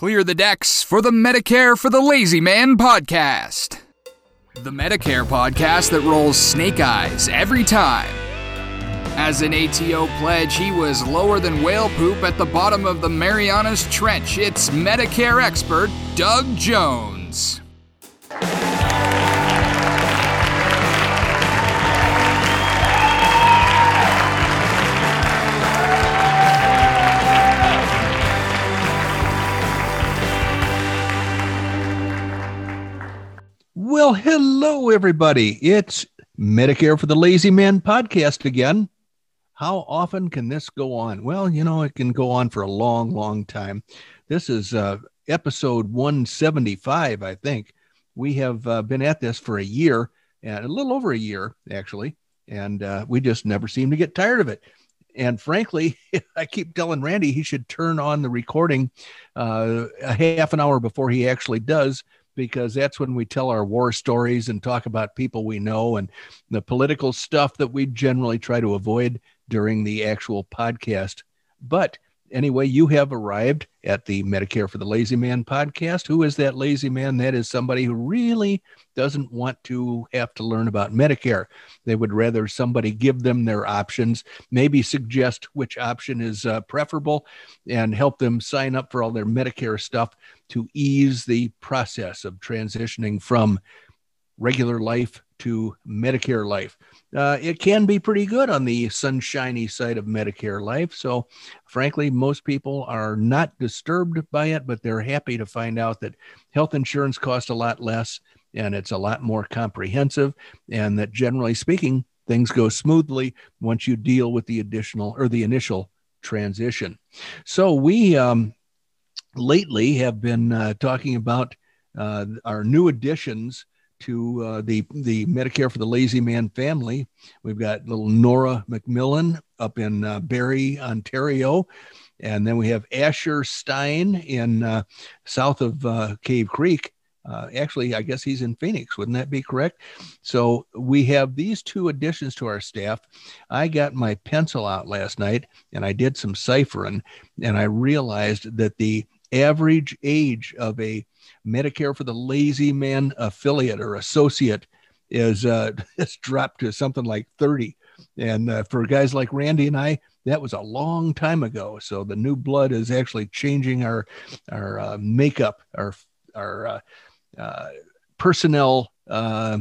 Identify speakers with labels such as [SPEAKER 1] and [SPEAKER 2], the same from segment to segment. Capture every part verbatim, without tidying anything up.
[SPEAKER 1] Clear the decks for the Medicare for the Lazy Man podcast. The Medicare podcast that rolls snake eyes every time. As an A T O pledge, he was lower than whale poop at the bottom of the Marianas Trench. It's Medicare expert Doug Jones.
[SPEAKER 2] Well, hello, everybody. It's Medicare for the Lazy Man podcast again. How often can this go on? Well, you know, it can go on for a long, long time. This is uh, episode one seventy-five, I think. We have uh, been at this for a year, and a little over a year, actually, and uh, we just never seem to get tired of it. And frankly, I keep telling Randy he should turn on the recording uh, a half an hour before he actually does, because that's when we tell our war stories and talk about people we know and the political stuff that we generally try to avoid during the actual podcast. But anyway, you have arrived at the Medicare for the Lazy Man podcast. Who is that lazy man? That is somebody who really doesn't want to have to learn about Medicare. They would rather somebody give them their options, maybe suggest which option is uh, preferable, and help them sign up for all their Medicare stuff to ease the process of transitioning from regular life to Medicare life. Uh, it can be pretty good on the sunshiny side of Medicare life. So frankly, most people are not disturbed by it, but they're happy to find out that health insurance costs a lot less and it's a lot more comprehensive, and that generally speaking, things go smoothly once you deal with the additional or the initial transition. So we um, lately have been uh, talking about uh, our new additions to uh, the, the Medicare for the Lazy Man family. We've got little Nora McMillan up in uh, Barrie, Ontario. And then we have Asher Stein in uh, south of uh, Cave Creek. Uh, actually, I guess he's in Phoenix. Wouldn't that be correct? So we have these two additions to our staff. I got my pencil out last night and I did some ciphering, and I realized that the average age of a Medicare for the Lazy Man affiliate or associate is uh, it's dropped to something like thirty. And uh, for guys like Randy and I, that was a long time ago. So the new blood is actually changing our our uh, makeup, our our uh, uh, personnel uh,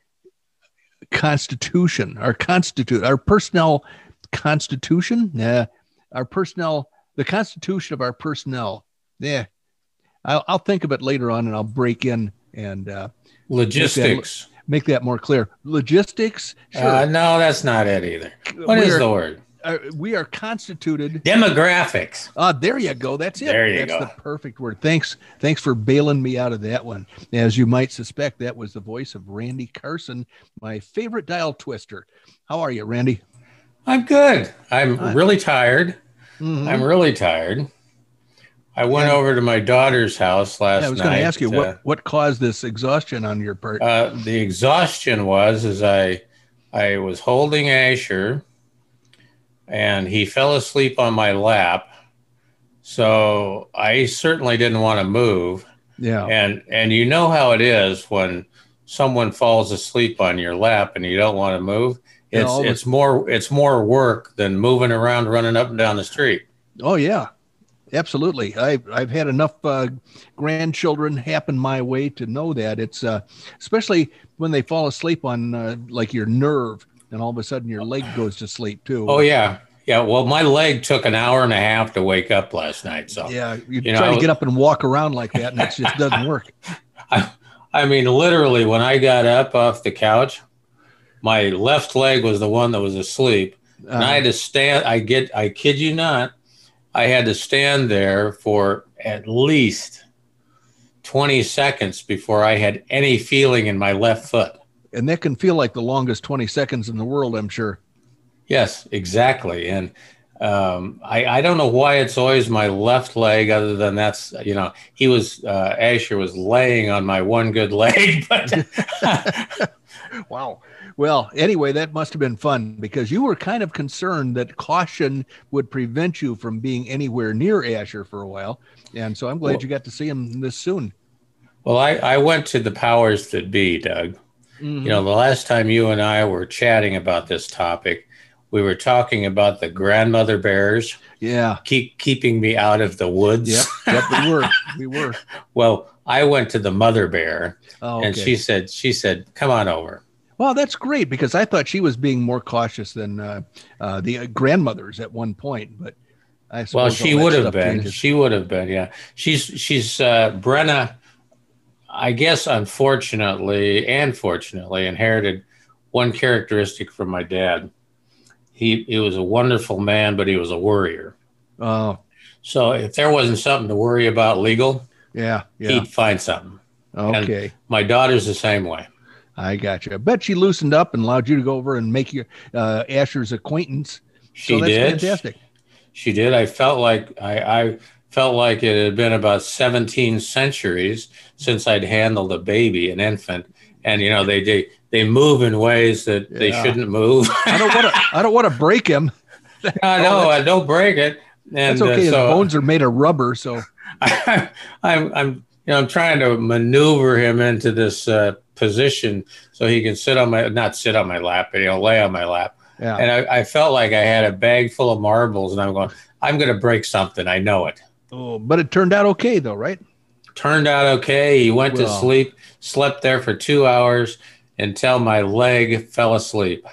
[SPEAKER 2] constitution, our constitute, our personnel constitution, yeah, our personnel, the constitution of our personnel. Yeah, I'll, I'll think of it later on, and I'll break in and uh,
[SPEAKER 3] logistics.
[SPEAKER 2] Make that, make that more clear. Logistics. Sure.
[SPEAKER 3] Uh, no, that's not it either. What
[SPEAKER 2] we
[SPEAKER 3] is
[SPEAKER 2] are,
[SPEAKER 3] the word?
[SPEAKER 2] Uh, we are constituted.
[SPEAKER 3] Demographics.
[SPEAKER 2] Ah, uh, there you go. That's it.
[SPEAKER 3] There you
[SPEAKER 2] that's
[SPEAKER 3] go.
[SPEAKER 2] The perfect word. Thanks. Thanks for bailing me out of that one. As you might suspect, that was the voice of Randy Carson, my favorite dial twister. How are you, Randy?
[SPEAKER 3] I'm good. I'm
[SPEAKER 2] Hi.
[SPEAKER 3] really tired.
[SPEAKER 2] Mm-hmm.
[SPEAKER 3] I'm really tired. I went
[SPEAKER 2] yeah.
[SPEAKER 3] over to my daughter's house last night.
[SPEAKER 2] Yeah, I was going to ask you,
[SPEAKER 3] uh,
[SPEAKER 2] what, what caused this exhaustion on your part?
[SPEAKER 3] Uh, the exhaustion was, as I, I was holding Asher, and he fell asleep on my lap. So I certainly didn't want to move.
[SPEAKER 2] Yeah.
[SPEAKER 3] And, and you know how it is when someone falls asleep on your lap and you don't want to move. It's,
[SPEAKER 2] yeah,
[SPEAKER 3] it's more, it's more work than moving around, running up and down the street.
[SPEAKER 2] Oh yeah. Absolutely. I've, I've had enough uh, grandchildren happen my way to know that. It's uh, especially when they fall asleep on uh, like your nerve, and all of a sudden your leg goes to sleep too.
[SPEAKER 3] Oh, yeah. Yeah. Well, my leg took an hour and a half to wake up last night. So,
[SPEAKER 2] yeah, you,
[SPEAKER 3] you
[SPEAKER 2] try
[SPEAKER 3] know,
[SPEAKER 2] to get up and walk around like that, and it just doesn't work.
[SPEAKER 3] I, I mean, literally, when I got up off the couch, my left leg was the one that was asleep. Uh, and I had to stand. I get, I kid you not. I had to stand there for at least twenty seconds before I had any feeling in my left foot.
[SPEAKER 2] And that can feel like the longest twenty seconds in the world, I'm sure.
[SPEAKER 3] Yes, exactly. And um, I, I don't know why it's always my left leg, other than that's, you know, he was, uh, Asher was laying on my one good leg, but
[SPEAKER 2] Wow. Well, anyway, that must have been fun because you were kind of concerned that caution would prevent you from being anywhere near Asher for a while. And so I'm glad
[SPEAKER 3] well,
[SPEAKER 2] you got to see him this soon.
[SPEAKER 3] Well, I, I went to the powers that be, Doug. Mm-hmm. You know, the last time you and I were chatting about this topic, we were talking about the grandmother bears.
[SPEAKER 2] Yeah.
[SPEAKER 3] Keep keeping me out of the woods.
[SPEAKER 2] Yep, yep we were. We were.
[SPEAKER 3] Well, I went to the mother bear,
[SPEAKER 2] oh, okay.
[SPEAKER 3] and she said, she said, come on over.
[SPEAKER 2] Well, that's great because I thought she was being more cautious than uh, uh, the grandmothers at one point. But I suppose
[SPEAKER 3] well, she would have been.
[SPEAKER 2] Changes.
[SPEAKER 3] She would have been. Yeah, she's she's uh, Brenna. I guess unfortunately and fortunately inherited one characteristic from my dad. He he was a wonderful man, but he was a worrier.
[SPEAKER 2] Oh,
[SPEAKER 3] so if there wasn't something to worry about legal,
[SPEAKER 2] yeah, yeah.
[SPEAKER 3] he'd find something.
[SPEAKER 2] Okay.
[SPEAKER 3] And my daughter's the same way.
[SPEAKER 2] I got you. I bet she loosened up and allowed you to go over and make your uh, Asher's acquaintance.
[SPEAKER 3] She
[SPEAKER 2] so that's
[SPEAKER 3] did.
[SPEAKER 2] Fantastic.
[SPEAKER 3] She did. I felt like I, I felt like it had been about seventeen centuries since I'd handled a baby, an infant, and you know they they, they move in ways that yeah. they shouldn't move.
[SPEAKER 2] I don't want to. I don't want to break him.
[SPEAKER 3] I know. I don't break it. And
[SPEAKER 2] that's okay.
[SPEAKER 3] Uh, so,
[SPEAKER 2] the bones are made of rubber, so
[SPEAKER 3] I, I'm I'm you know I'm trying to maneuver him into this uh, position so he can sit on my not sit on my lap, but he'll lay on my lap.
[SPEAKER 2] Yeah.
[SPEAKER 3] And I, I felt like I had a bag full of marbles, and I'm going, I'm going to break something. I know it.
[SPEAKER 2] Oh, but it turned out okay, though, right?
[SPEAKER 3] Turned out okay. He went well, to sleep, slept there for two hours until my leg fell asleep.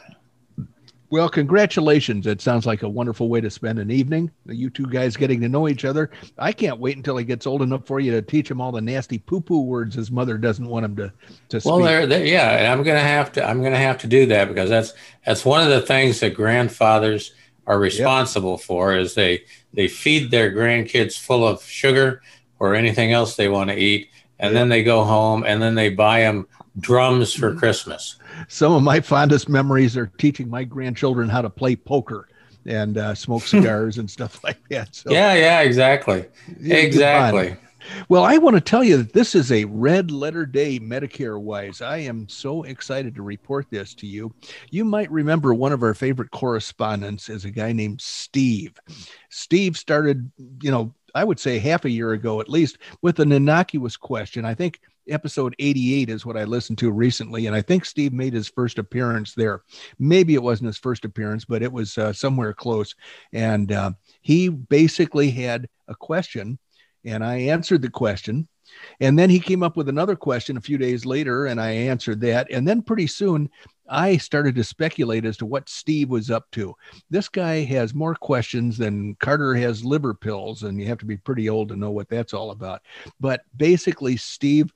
[SPEAKER 2] Well, congratulations. It sounds like a wonderful way to spend an evening. You two guys getting to know each other. I can't wait until he gets old enough for you to teach him all the nasty poo-poo words his mother doesn't want him to, to
[SPEAKER 3] well,
[SPEAKER 2] speak.
[SPEAKER 3] Well, there, yeah, and I'm gonna have to. I'm gonna have to do that because that's that's one of the things that grandfathers are responsible yep. for. Is they they feed their grandkids full of sugar or anything else they want to eat, and yep. then they go home and then they buy them drums for Christmas.
[SPEAKER 2] Some of my fondest memories are teaching my grandchildren how to play poker and uh, smoke cigars and stuff like that. So,
[SPEAKER 3] yeah, yeah, exactly. Exactly.
[SPEAKER 2] Well, I want to tell you that this is a red letter day Medicare wise. I am so excited to report this to you. You might remember one of our favorite correspondents is a guy named Steve. Steve started, you know, I would say half a year ago, at least, with an innocuous question. I think episode eighty-eight is what I listened to recently, and I think Steve made his first appearance there. Maybe it wasn't his first appearance, but it was uh, somewhere close. And uh, he basically had a question, and I answered the question. And then he came up with another question a few days later, and I answered that. And then pretty soon, I started to speculate as to what Steve was up to. This guy has more questions than Carter has liver pills, and you have to be pretty old to know what that's all about. But basically, Steve...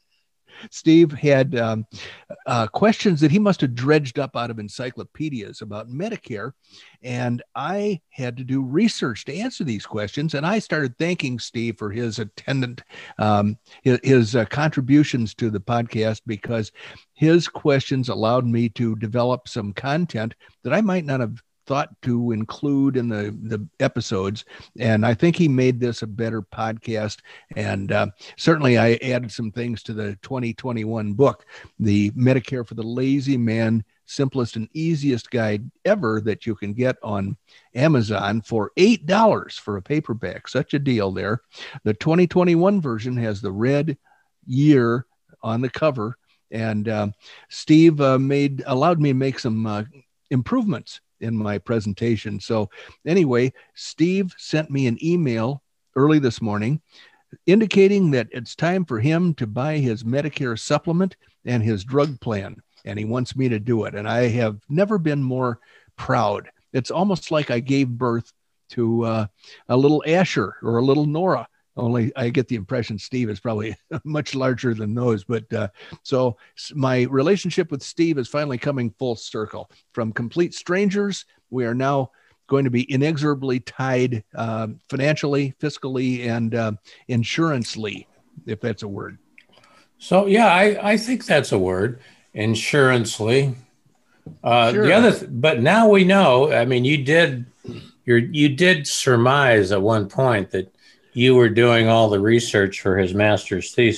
[SPEAKER 2] Steve had um, uh, questions that he must have dredged up out of encyclopedias about Medicare. And I had to do research to answer these questions. And I started thanking Steve for his attendant, um, his, his uh, contributions to the podcast, because his questions allowed me to develop some content that I might not have thought to include in the, the episodes. And I think he made this a better podcast. And uh, certainly I added some things to the twenty twenty-one book, the Medicare for the Lazy Man, simplest and easiest guide ever that you can get on Amazon for eight dollars for a paperback. Such a deal there. The twenty twenty-one version has the red year on the cover. And uh, Steve uh, made allowed me to make some uh, improvements in my presentation. So anyway, Steve sent me an email early this morning indicating that it's time for him to buy his Medicare supplement and his drug plan. And he wants me to do it. And I have never been more proud. It's almost like I gave birth to uh, a little Asher or a little Nora. Only I get the impression Steve is probably much larger than those. But uh, so my relationship with Steve is finally coming full circle. From complete strangers, we are now going to be inexorably tied uh, financially, fiscally, and uh, insurancely, if that's a word.
[SPEAKER 3] So, yeah, I, I think that's a word, insurancely. Uh,
[SPEAKER 2] sure.
[SPEAKER 3] The other, th- but now we know. I mean, you did, you're, you did surmise at one point that you were doing all the research for his master's thesis.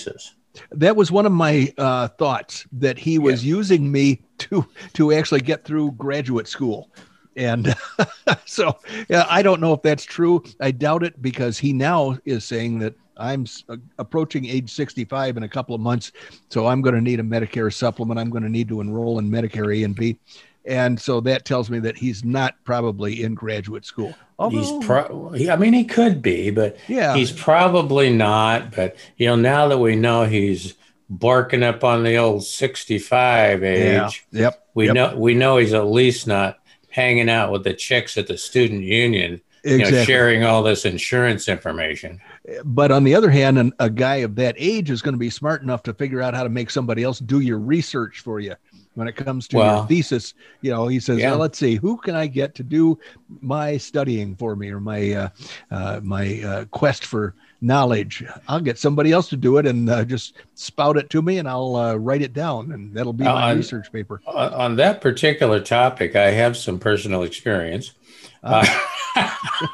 [SPEAKER 2] That was one of my uh, thoughts, that he was yeah. using me to to actually get through graduate school. And so yeah, I don't know if that's true. I doubt it, because he now is saying that I'm approaching age sixty-five in a couple of months. So I'm going to need a Medicare supplement. I'm going to need to enroll in Medicare A and B. And so that tells me that he's not probably in graduate school.
[SPEAKER 3] Although, he's pro- I mean, he could be, but yeah. he's probably not. But, you know, now that we know he's barking up on the old sixty-five age,
[SPEAKER 2] yeah. yep.
[SPEAKER 3] we
[SPEAKER 2] yep.
[SPEAKER 3] know we know he's at least not hanging out with the chicks at the student union, exactly. you know, sharing all this insurance information.
[SPEAKER 2] But on the other hand, an, a guy of that age is going to be smart enough to figure out how to make somebody else do your research for you. When it comes to well, your thesis, you know, he says, yeah. well, let's see, who can I get to do my studying for me, or my uh, uh, my uh, quest for knowledge? I'll get somebody else to do it, and uh, just spout it to me, and I'll uh, write it down, and that'll be my
[SPEAKER 3] on,
[SPEAKER 2] research paper.
[SPEAKER 3] On that particular topic, I have some personal experience. Uh, uh,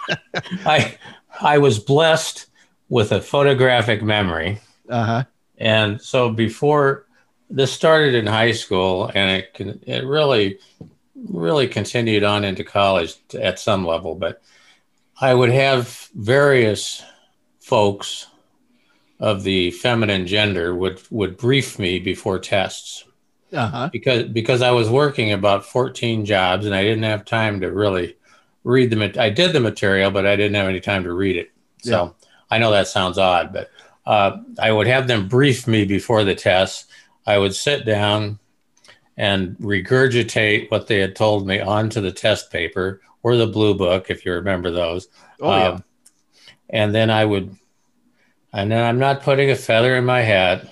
[SPEAKER 3] I I was blessed with a photographic memory.
[SPEAKER 2] Uh-huh.
[SPEAKER 3] And so before... This started in high school, and it can, it really, really continued on into college at some level. But I would have various folks of the feminine gender would, would brief me before tests,
[SPEAKER 2] uh-huh.
[SPEAKER 3] because because I was working about fourteen jobs, and I didn't have time to really read the. I did the material, but I didn't have any time to read it. So yeah. I know that sounds odd, but uh, I would have them brief me before the tests. I would sit down and regurgitate what they had told me onto the test paper, or the blue book, if you remember those.
[SPEAKER 2] Oh, yeah.
[SPEAKER 3] Um, and then I would, and then I'm not putting a feather in my hat,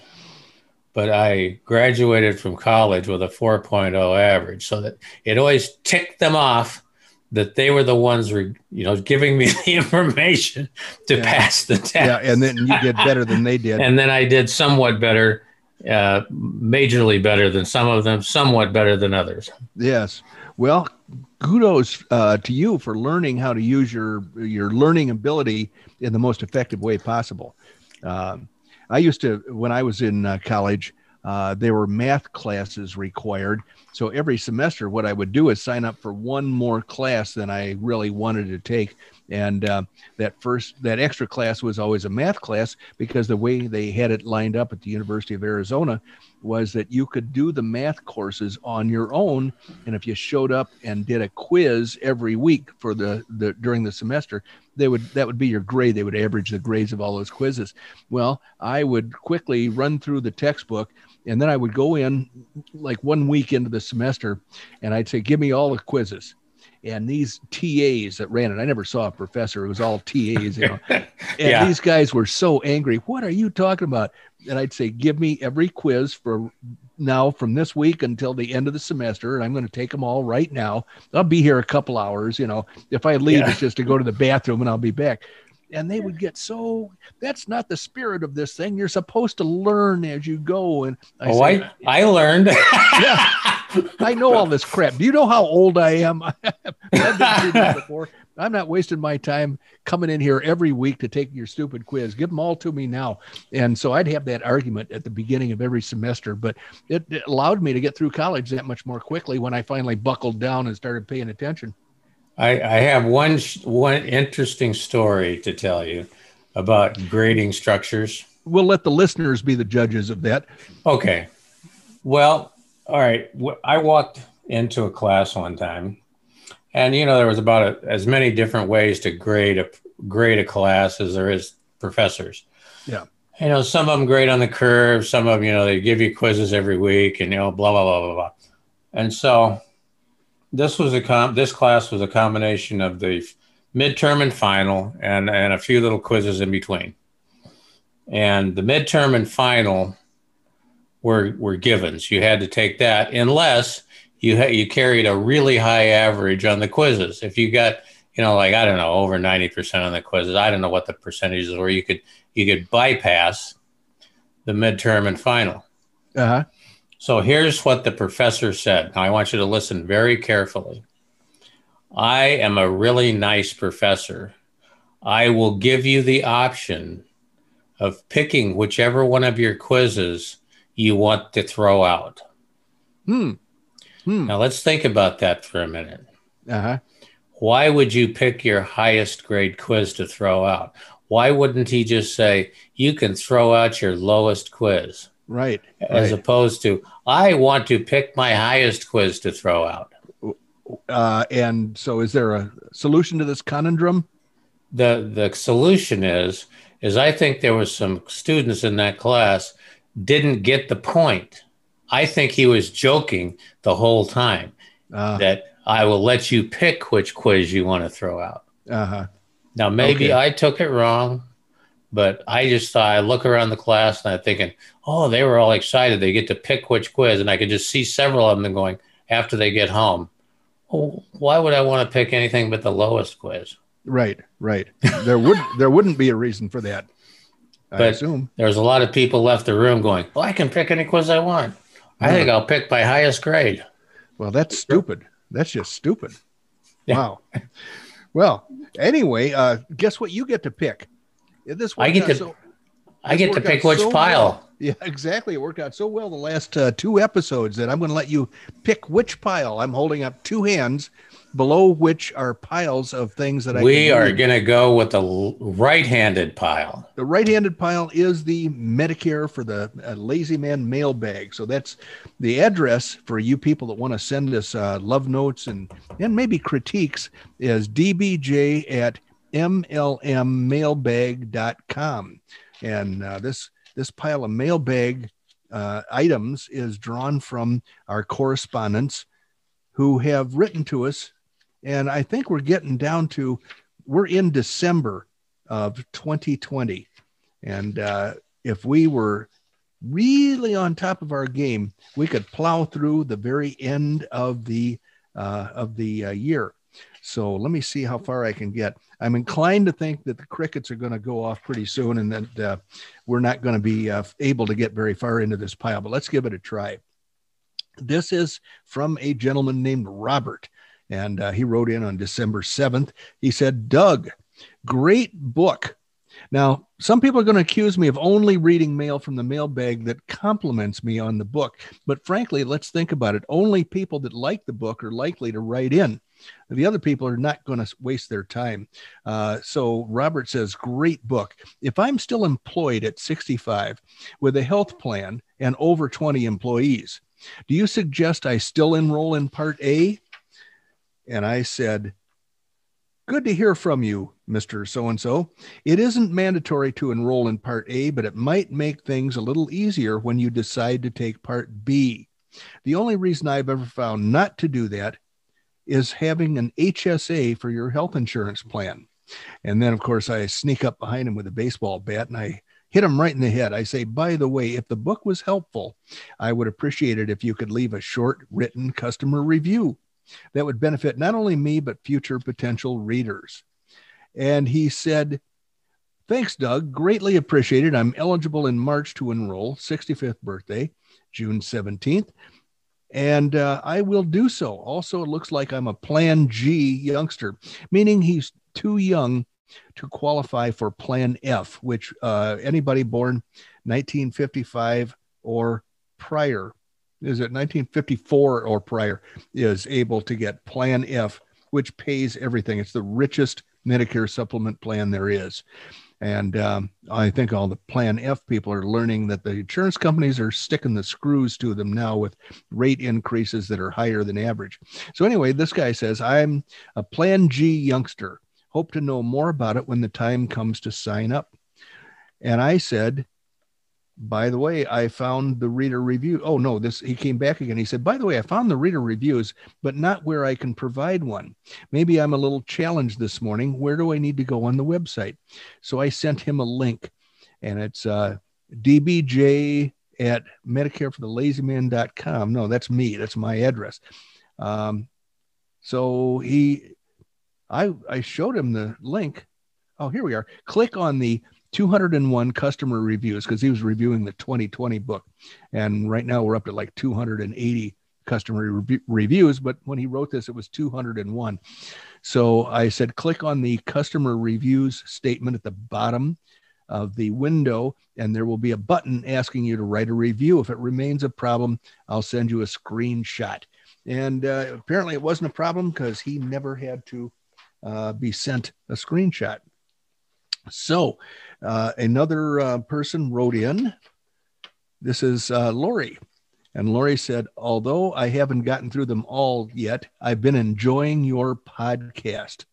[SPEAKER 3] but I graduated from college with a four point oh average, so that it always ticked them off that they were the ones, re, you know, giving me the information to
[SPEAKER 2] yeah.
[SPEAKER 3] pass the test.
[SPEAKER 2] Yeah, and then you did better than they did.
[SPEAKER 3] And then I did somewhat better. Uh, majorly better than some of them, somewhat better than others.
[SPEAKER 2] Yes. Well, kudos uh, to you for learning how to use your your learning ability in the most effective way possible. Um, I used to, when I was in uh, college, uh, there were math classes required. So every semester, what I would do is sign up for one more class than I really wanted to take. And uh, that first, that extra class was always a math class, because the way they had it lined up at the University of Arizona was that you could do the math courses on your own. And if you showed up and did a quiz every week for the, the during the semester, they would, that would be your grade. They would average the grades of all those quizzes. Well, I would quickly run through the textbook, and then I would go in like one week into the semester, and I'd say, give me all the quizzes. And these T As that ran it, I never saw a professor. It was all T As, you know. And
[SPEAKER 3] yeah.
[SPEAKER 2] these guys were so angry. What are you talking about? And I'd say, give me every quiz for now from this week until the end of the semester. And I'm going to take them all right now. I'll be here a couple hours. You know, if I leave, yeah. it's just to go to the bathroom, and I'll be back. And they would get so, that's not the spirit of this thing. You're supposed to learn as you go. And I
[SPEAKER 3] oh,
[SPEAKER 2] said,
[SPEAKER 3] I, I learned.
[SPEAKER 2] Yeah, I know all this crap. Do you know how old I am? I've been through this before. I'm not wasting my time coming in here every week to take your stupid quiz. Give them all to me now. And so I'd have that argument at the beginning of every semester, but it, it allowed me to get through college that much more quickly when I finally buckled down and started paying attention.
[SPEAKER 3] I, I have one one interesting story to tell you about grading structures.
[SPEAKER 2] We'll let the listeners be the judges of that.
[SPEAKER 3] Okay. Well, all right. I walked into a class one time, and you know there was about a, as many different ways to grade a grade a class as there is professors.
[SPEAKER 2] Yeah.
[SPEAKER 3] You know, some of them grade on the curve. Some of them, you know, they give you quizzes every week, and you know, blah blah blah blah blah. And so. This was a com- this class was a combination of the midterm and final, and, and a few little quizzes in between. And the midterm and final were were givens. You had to take that unless you ha- you carried a really high average on the quizzes. If you got, you know, like I don't know, over ninety percent on the quizzes, I don't know what the percentages were. You could you could bypass the midterm and final.
[SPEAKER 2] Uh-huh.
[SPEAKER 3] So here's what the professor said. Now I want you to listen very carefully. I am a really nice professor. I will give you the option of picking whichever one of your quizzes you want to throw out.
[SPEAKER 2] Hmm. Hmm.
[SPEAKER 3] Now let's think about that for a minute.
[SPEAKER 2] Uh-huh.
[SPEAKER 3] Why would you pick your highest grade quiz to throw out? Why wouldn't he just say, you can throw out your lowest quiz?
[SPEAKER 2] Right.
[SPEAKER 3] As
[SPEAKER 2] right.
[SPEAKER 3] opposed to, I want to pick my highest quiz to throw out.
[SPEAKER 2] Uh, and so is there a solution to this conundrum?
[SPEAKER 3] The the solution is, is I think there was some students in that class didn't get the point. I think he was joking the whole time uh, that I will let you pick which quiz you want to throw out.
[SPEAKER 2] Uh-huh.
[SPEAKER 3] Now, maybe
[SPEAKER 2] okay.
[SPEAKER 3] I took it wrong, but I just thought, I look around the class and I'm thinking, oh, they were all excited. They get to pick which quiz. And I could just see several of them going after they get home, oh, why would I want to pick anything but the lowest quiz?
[SPEAKER 2] Right, right. There would there wouldn't be a reason for that, I
[SPEAKER 3] but
[SPEAKER 2] assume.
[SPEAKER 3] There's a lot of people left the room going, well, I can pick any quiz I want. I think I'll pick my highest grade.
[SPEAKER 2] Well, that's stupid. That's just stupid.
[SPEAKER 3] Yeah.
[SPEAKER 2] Wow. Well, anyway, uh, guess what you get to pick? This
[SPEAKER 3] I get to
[SPEAKER 2] so,
[SPEAKER 3] I get to pick which
[SPEAKER 2] so
[SPEAKER 3] pile.
[SPEAKER 2] Well. Yeah, exactly. It worked out so well the last uh, two episodes that I'm going to let you pick which pile. I'm holding up two hands below which are piles of things that I
[SPEAKER 3] We
[SPEAKER 2] can
[SPEAKER 3] are
[SPEAKER 2] read.
[SPEAKER 3] going to go with the right-handed pile.
[SPEAKER 2] The right-handed pile is the Medicare for the uh, Lazy Man mailbag. So that's the address for you people that want to send us uh, love notes and, and maybe critiques is d b j at m l m mailbag dot com. And uh, this this pile of mailbag uh, items is drawn from our correspondents who have written to us. And I think we're getting down to, we're in December of twenty twenty. And uh, if we were really on top of our game, we could plow through the very end of the, uh, of the uh, year. So let me see how far I can get. I'm inclined to think that the crickets are going to go off pretty soon and that uh, we're not going to be uh, able to get very far into this pile, but let's give it a try. This is from a gentleman named Robert, and uh, he wrote in on December seventh. He said, Doug, great book. Now, some people are going to accuse me of only reading mail from the mailbag that compliments me on the book. But frankly, let's think about it. Only people that like the book are likely to write in. The other people are not going to waste their time. Uh, so Robert says, great book. If I'm still employed at sixty-five with a health plan and over twenty employees, do you suggest I still enroll in Part A? And I said, good to hear from you, Mister So-and-so. It isn't mandatory to enroll in Part A, but it might make things a little easier when you decide to take Part B. The only reason I've ever found not to do that is having an H S A for your health insurance plan. And then, of course, I sneak up behind him with a baseball bat and I hit him right in the head. I say, by the way, if the book was helpful, I would appreciate it if you could leave a short written customer review. That would benefit not only me, but future potential readers. And he said, thanks, Doug. Greatly appreciated. I'm eligible in March to enroll, sixty-fifth birthday, June seventeenth. And uh, I will do so. Also, it looks like I'm a Plan G youngster, meaning he's too young to qualify for Plan F, which uh, anybody born nineteen fifty-five or prior, is it nineteen fifty-four or prior, is able to get Plan F, which pays everything. It's the richest Medicare supplement plan there is. And um, I think all the Plan F people are learning that the insurance companies are sticking the screws to them now with rate increases that are higher than average. So anyway, this guy says, I'm a Plan G youngster. Hope to know more about it when the time comes to sign up. And I said, by the way, I found the reader review. Oh, no, this, he came back again. He said, by the way, I found the reader reviews, but not where I can provide one. Maybe I'm a little challenged this morning. Where do I need to go on the website? So I sent him a link, and it's uh, d b j at medicare for the lazy man dot com. No, that's me. That's my address. Um, so he, I, I showed him the link. Oh, here we are. Click on the two hundred one customer reviews, because he was reviewing the twenty twenty book. And right now we're up to like two hundred eighty customer re- reviews. But when he wrote this, it was two hundred one. So I said, click on the customer reviews statement at the bottom of the window, and there will be a button asking you to write a review. If it remains a problem, I'll send you a screenshot. And uh, apparently it wasn't a problem because he never had to uh, be sent a screenshot. So uh, another uh, person wrote in. This is uh, Lori. And Lori said, although I haven't gotten through them all yet, I've been enjoying your podcast,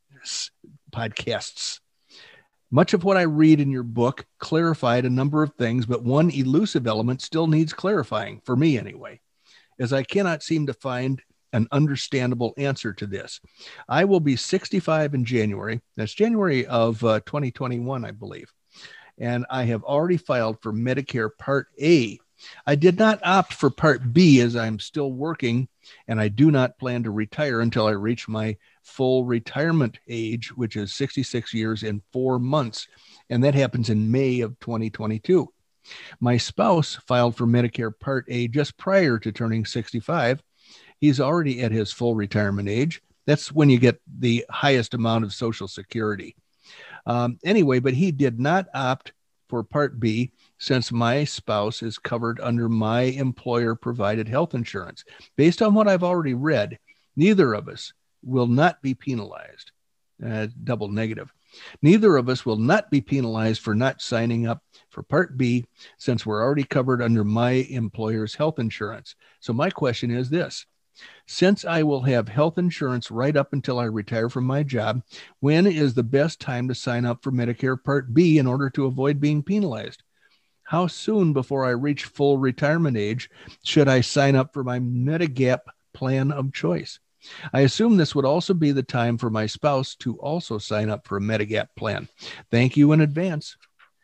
[SPEAKER 2] podcasts. Much of what I read in your book clarified a number of things, but one elusive element still needs clarifying, for me anyway, as I cannot seem to find an understandable answer to this. I will be sixty-five in January. That's January of uh, twenty twenty-one, I believe. And I have already filed for Medicare Part A. I did not opt for Part B as I'm still working, and I do not plan to retire until I reach my full retirement age, which is sixty-six years and four months. And that happens in May of twenty twenty-two. My spouse filed for Medicare Part A just prior to turning sixty-five. He's already at his full retirement age. That's when you get the highest amount of Social Security. Um, anyway, but he did not opt for Part B since my spouse is covered under my employer-provided health insurance. Based on what I've already read, neither of us will not be penalized. Uh, double negative. Neither of us will not be penalized for not signing up for Part B since we're already covered under my employer's health insurance. So my question is this. Since I will have health insurance right up until I retire from my job, when is the best time to sign up for Medicare Part B in order to avoid being penalized? How soon before I reach full retirement age should I sign up for my Medigap plan of choice? I assume this would also be the time for my spouse to also sign up for a Medigap plan. Thank you in advance.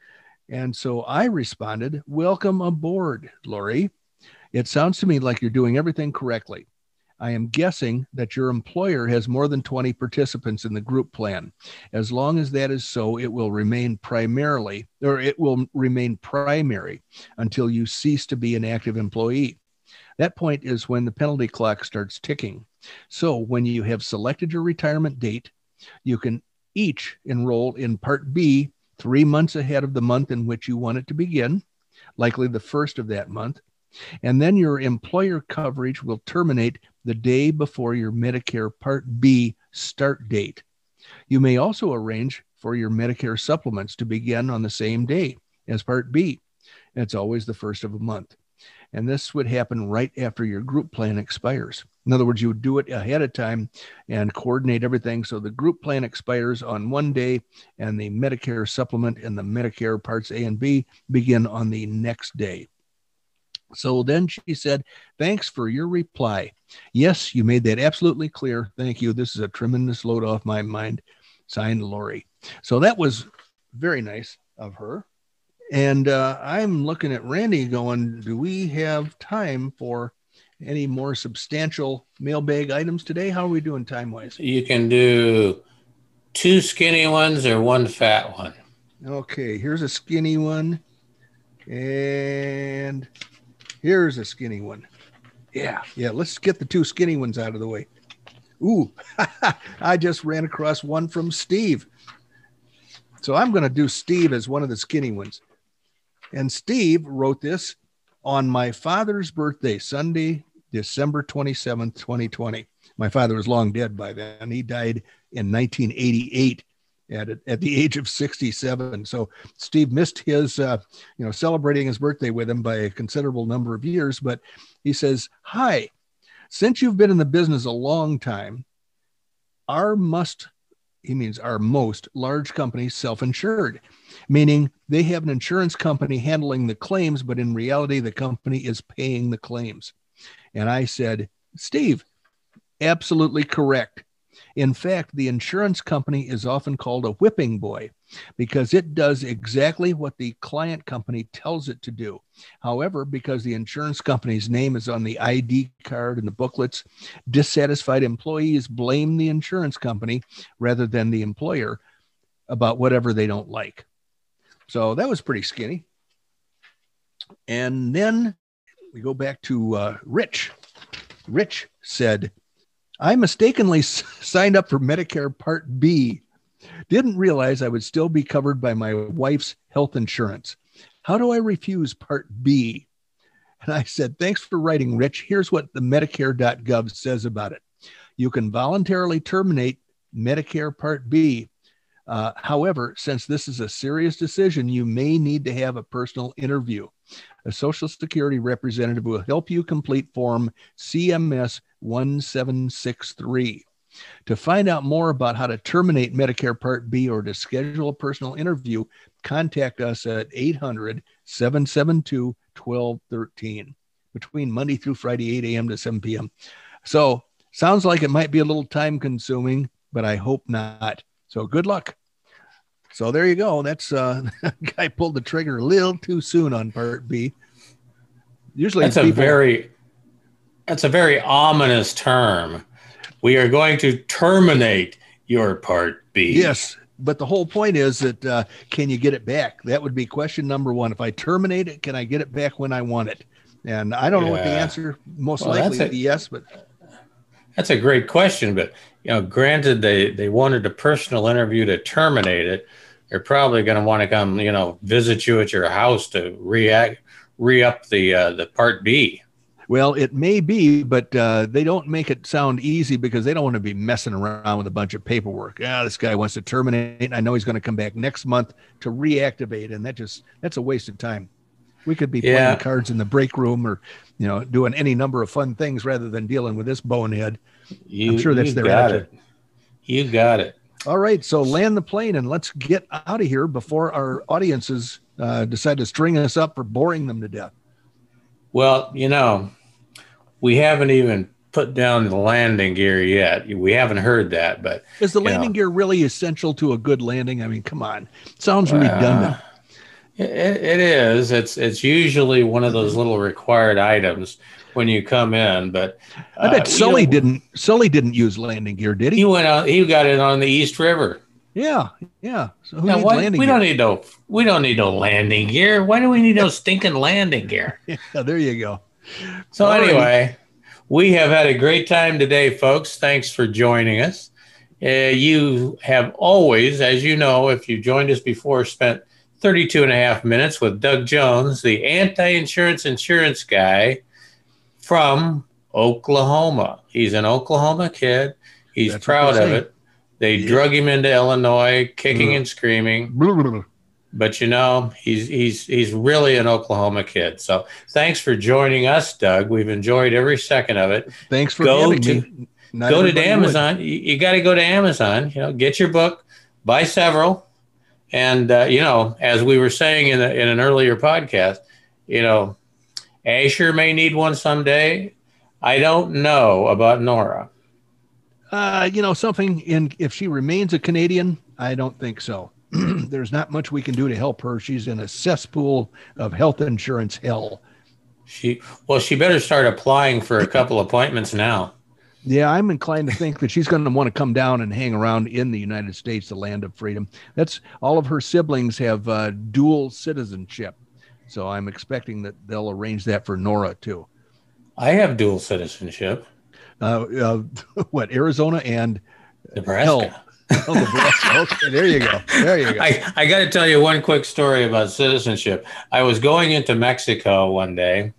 [SPEAKER 2] And so I responded, welcome aboard, Lori. It sounds to me like you're doing everything correctly. I am guessing that your employer has more than twenty participants in the group plan. As long as that is so, it will remain primarily, or it will remain primary until you cease to be an active employee. That point is when the penalty clock starts ticking. So when you have selected your retirement date, you can each enroll in Part B three months ahead of the month in which you want it to begin, likely the first of that month. And then your employer coverage will terminate the day before your Medicare Part B start date. You may also arrange for your Medicare supplements to begin on the same day as Part B. It's always the first of a month. And this would happen right after your group plan expires. In other words, you would do it ahead of time and coordinate everything so the group plan expires on one day and the Medicare supplement and the Medicare Parts A and B begin on the next day. So then she said, thanks for your reply. Yes, you made that absolutely clear. Thank you. This is a tremendous load off my mind. Signed, Lori. So that was very nice of her. And uh, I'm looking at Randy going, do we have time for any more substantial mailbag items today? How are we doing time-wise?
[SPEAKER 3] You can do two skinny ones or one fat one.
[SPEAKER 2] Okay, here's a skinny one. And here's a skinny one. Yeah, yeah, let's get the two skinny ones out of the way. Ooh, I just ran across one from Steve. So I'm going to do Steve as one of the skinny ones. And Steve wrote this on my father's birthday, Sunday, December twenty-seventh, twenty twenty. My father was long dead by then. He died in nineteen eighty-eight at, at the age of sixty-seven. So Steve missed his, uh, you know, celebrating his birthday with him by a considerable number of years. But he says, hi, since you've been in the business a long time, our must He means our most large companies self-insured, meaning they have an insurance company handling the claims, but in reality, the company is paying the claims. And I said, Steve, absolutely correct. In fact, the insurance company is often called a whipping boy because it does exactly what the client company tells it to do. However, because the insurance company's name is on the I D card and the booklets, dissatisfied employees blame the insurance company rather than the employer about whatever they don't like. So that was pretty skinny. And then we go back to uh, Rich. Rich said, I mistakenly s- signed up for Medicare Part B Didn't realize I would still be covered by my wife's health insurance. How do I refuse Part B? And I said, thanks for writing, Rich. Here's what the Medicare dot gov says about it. You can voluntarily terminate Medicare Part B. Uh, however, since this is a serious decision, you may need to have a personal interview. A Social Security representative will help you complete Form C M S one seven six three. To find out more about how to terminate Medicare Part B or to schedule a personal interview, contact us at eight hundred, seven seven two, one two one three between Monday through Friday, eight a.m. to seven p.m. So sounds like it might be a little time consuming, but I hope not. So good luck. So there you go. That's uh, guy pulled the trigger a little too soon on Part B. Usually
[SPEAKER 3] that's a
[SPEAKER 2] people,
[SPEAKER 3] very that's a very ominous term. We are going to terminate your Part B.
[SPEAKER 2] Yes, but the whole point is that uh, can you get it back? That would be question number one. If I terminate it, can I get it back when I want it? And I don't know what the
[SPEAKER 3] Yeah.
[SPEAKER 2] answer most
[SPEAKER 3] Well,
[SPEAKER 2] likely
[SPEAKER 3] that's
[SPEAKER 2] would be yes, but
[SPEAKER 3] That's a great question, but you know, granted they, they wanted a personal interview to terminate it. They're probably going to want to come, you know, visit you at your house to react, re-up the uh, the Part B.
[SPEAKER 2] well, it may be, but uh, they don't make it sound easy because they don't want to be messing around with a bunch of paperwork. Yeah, this guy wants to terminate. I know he's going to come back next month to reactivate, and that just that's a waste of time. We could be
[SPEAKER 3] Yeah.
[SPEAKER 2] playing cards in the break room or, you know, doing any number of fun things rather than dealing with this bonehead.
[SPEAKER 3] You,
[SPEAKER 2] I'm sure that's
[SPEAKER 3] you
[SPEAKER 2] their
[SPEAKER 3] got
[SPEAKER 2] attitude.
[SPEAKER 3] it. You got it.
[SPEAKER 2] All right, so land the plane and let's get out of here before our audiences uh, decide to string us up for boring them to death.
[SPEAKER 3] Well, you know, we haven't even put down the landing gear yet. We haven't heard that, but
[SPEAKER 2] Is the
[SPEAKER 3] you
[SPEAKER 2] landing
[SPEAKER 3] know.
[SPEAKER 2] gear really essential to a good landing? I mean, come on. It sounds
[SPEAKER 3] Uh,
[SPEAKER 2] redundant.
[SPEAKER 3] It, it is. It's it's usually one of those little required items when you come in. But
[SPEAKER 2] I bet
[SPEAKER 3] uh, you
[SPEAKER 2] Sully
[SPEAKER 3] know,
[SPEAKER 2] didn't Sully didn't use landing gear, did he?
[SPEAKER 3] He went out. He got it on the East River.
[SPEAKER 2] Yeah, yeah. So who
[SPEAKER 3] Now,
[SPEAKER 2] needs
[SPEAKER 3] why-
[SPEAKER 2] landing
[SPEAKER 3] we
[SPEAKER 2] gear?
[SPEAKER 3] don't need no. We don't need no landing gear. Why do we need no stinking landing gear?
[SPEAKER 2] Yeah, there you go.
[SPEAKER 3] So
[SPEAKER 2] All right.
[SPEAKER 3] anyway, we have had a great time today, folks. Thanks for joining us. Uh, you have always, as you know, if you joined us before, spent thirty-two and a half minutes with Doug Jones, the anti-insurance insurance guy from Oklahoma. He's an Oklahoma kid. He's
[SPEAKER 2] That's what
[SPEAKER 3] proud
[SPEAKER 2] they
[SPEAKER 3] of
[SPEAKER 2] say.
[SPEAKER 3] it. They
[SPEAKER 2] Yeah.
[SPEAKER 3] drug him into Illinois, kicking
[SPEAKER 2] Mm.
[SPEAKER 3] and screaming.
[SPEAKER 2] Blah, blah, blah.
[SPEAKER 3] But you know, he's he's he's really an Oklahoma kid. So thanks for joining us, Doug. We've enjoyed every second of it.
[SPEAKER 2] Thanks for
[SPEAKER 3] Go
[SPEAKER 2] having
[SPEAKER 3] to-
[SPEAKER 2] me. Not
[SPEAKER 3] go to
[SPEAKER 2] everybody would.
[SPEAKER 3] Amazon. You, you got to go to Amazon. You know, get your book, buy several, and uh, you know, as we were saying in, a, in an earlier podcast, you know, Asher may need one someday. I don't know about Nora.
[SPEAKER 2] Uh, you know, something in if she remains a Canadian, I don't think so. There's not much we can do to help her. She's in a cesspool of health insurance hell.
[SPEAKER 3] She well, she better start applying for a couple appointments now.
[SPEAKER 2] Yeah, I'm inclined to think that she's going to want to come down and hang around in the United States, the land of freedom. That's all of her siblings have uh, dual citizenship. So I'm expecting that they'll arrange that for Nora too.
[SPEAKER 3] I have dual citizenship.
[SPEAKER 2] Uh, uh, what, Arizona and
[SPEAKER 3] Nebraska.
[SPEAKER 2] hell. Oh, Nebraska. Okay, there you go. There you go.
[SPEAKER 3] I, I got to tell you one quick story about citizenship. I was going into Mexico one day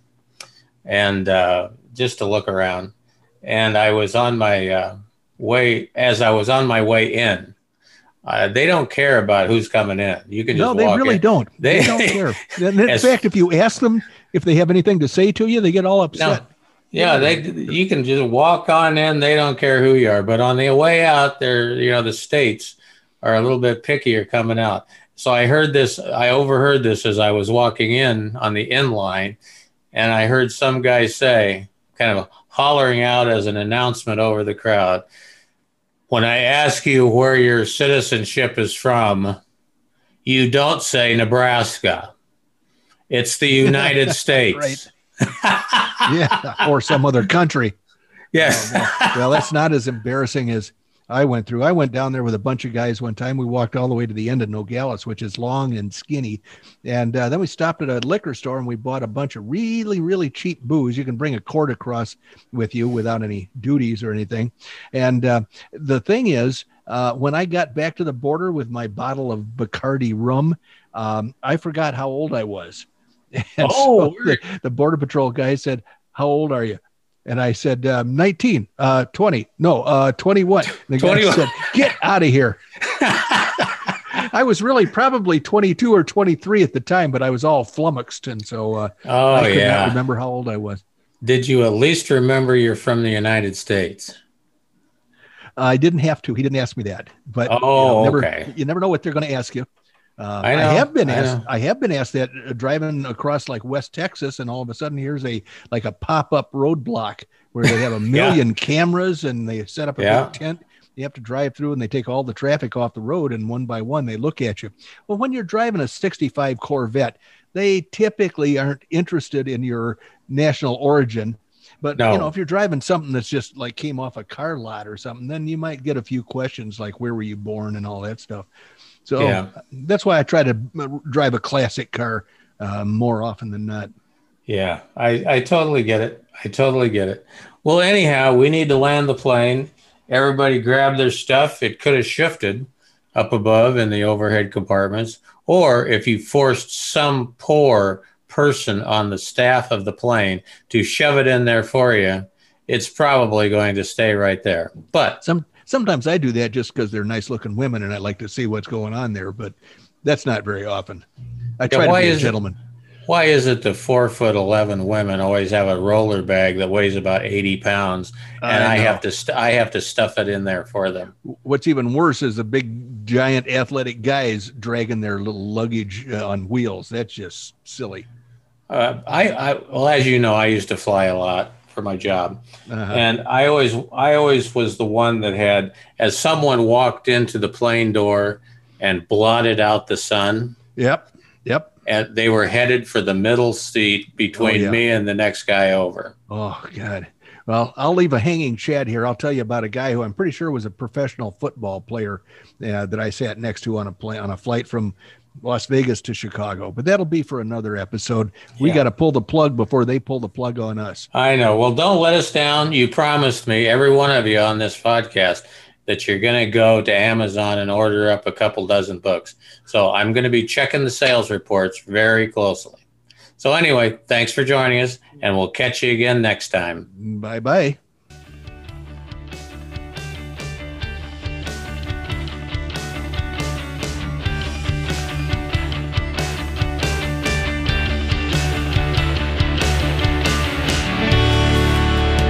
[SPEAKER 3] and uh, just to look around. And I was on my uh, way, as I was on my way in. Uh, they don't care about who's coming in. You can just
[SPEAKER 2] No, they
[SPEAKER 3] walk
[SPEAKER 2] really
[SPEAKER 3] in.
[SPEAKER 2] don't. They,
[SPEAKER 3] They-
[SPEAKER 2] don't care. And in
[SPEAKER 3] As-
[SPEAKER 2] fact, if you ask them if they have anything to say to you, they get all upset.
[SPEAKER 3] No. Yeah, they you can just walk on in. They don't care who you are. But on the way out, they're you know the states are a little bit pickier coming out. So I heard this. I overheard this as I was walking in on the in line, and I heard some guy say, kind of hollering out as an announcement over the crowd, "When I ask you where your citizenship is from, you don't say Nebraska. It's the United States."
[SPEAKER 2] Right. Yeah, or some other country.
[SPEAKER 3] Yes.
[SPEAKER 2] Oh, well, well, that's not as embarrassing as I went through. I went down there with a bunch of guys one time. We walked all the way to the end of Nogales, which is long and skinny. And uh, then we stopped at a liquor store and we bought a bunch of really, really cheap booze. You can bring a quart across with you without any duties or anything. And uh, the thing is, uh, when I got back to the border with my bottle of Bacardi rum, um, I forgot how old I was. And
[SPEAKER 3] Oh,
[SPEAKER 2] so the, the Border Patrol guy said, "How old are you?" And I said, um, nineteen, uh, twenty, no, uh, twenty-one. And the guy
[SPEAKER 3] twenty-one.
[SPEAKER 2] said, "Get out of here." I was really probably twenty-two or twenty-three at the time, but I was all flummoxed. And so uh,
[SPEAKER 3] Oh,
[SPEAKER 2] I could
[SPEAKER 3] yeah.
[SPEAKER 2] not remember how old I was.
[SPEAKER 3] Did you at least remember you're from the United States?
[SPEAKER 2] I didn't have to. He didn't ask me that. But
[SPEAKER 3] Oh,
[SPEAKER 2] you know, never,
[SPEAKER 3] okay.
[SPEAKER 2] you never know what they're going to ask you. Uh,
[SPEAKER 3] I
[SPEAKER 2] I,
[SPEAKER 3] know,
[SPEAKER 2] have been
[SPEAKER 3] I
[SPEAKER 2] asked.
[SPEAKER 3] know.
[SPEAKER 2] I have been asked that uh, driving across like West Texas, and all of a sudden here's a like a pop-up roadblock where they have a million cameras and they set up a
[SPEAKER 3] Yeah.
[SPEAKER 2] big tent. You have to drive through and they take all the traffic off the road, and one by one they look at you. Well, when you're driving a sixty-five Corvette, they typically aren't interested in your national origin. But
[SPEAKER 3] No.
[SPEAKER 2] you know, if you're driving something that's just like came off a car lot or something, then you might get a few questions like where were you born and all that stuff. So
[SPEAKER 3] Yeah.
[SPEAKER 2] that's why I try to drive a classic car uh, more often than not.
[SPEAKER 3] Yeah, I, I totally get it. I totally get it. Well, anyhow, we need to land the plane. Everybody grab their stuff. It could have shifted up above in the overhead compartments. Or if you forced some poor person on the staff of the plane to shove it in there for you, it's probably going to stay right there. But
[SPEAKER 2] Some sometimes I do that just because they're nice looking women and I like to see what's going on there, but that's not very often. I try
[SPEAKER 3] why
[SPEAKER 2] to be a
[SPEAKER 3] is it-
[SPEAKER 2] gentleman.
[SPEAKER 3] why is it the four foot eleven women always have a roller bag that weighs about eighty pounds, and I,
[SPEAKER 2] I know.
[SPEAKER 3] have to st- I have to stuff it in there for them?
[SPEAKER 2] What's even worse is the big, giant, athletic guys dragging their little luggage uh, on wheels. That's just silly.
[SPEAKER 3] Uh, I, I well, as you know, I used to fly a lot for my job,
[SPEAKER 2] Uh-huh.
[SPEAKER 3] and I always I always was the one that had, as someone walked into the plane door and blotted out the sun,
[SPEAKER 2] Yep. Yep.
[SPEAKER 3] and they were headed for the middle seat between
[SPEAKER 2] Oh, yeah.
[SPEAKER 3] me and the next guy over.
[SPEAKER 2] Oh, God. Well, I'll leave a hanging chat here. I'll tell you about a guy who I'm pretty sure was a professional football player uh, that I sat next to on a plane on a flight from Las Vegas to Chicago. But that'll be for another episode. We
[SPEAKER 3] Yeah.
[SPEAKER 2] got to pull the plug before they pull the plug on us.
[SPEAKER 3] I know. Well, don't let us down. You promised me, every one of you on this podcast, that you're going to go to Amazon and order up a couple dozen books. So I'm going to be checking the sales reports very closely. So anyway, thanks for joining us, and we'll catch you again next time.
[SPEAKER 2] Bye bye.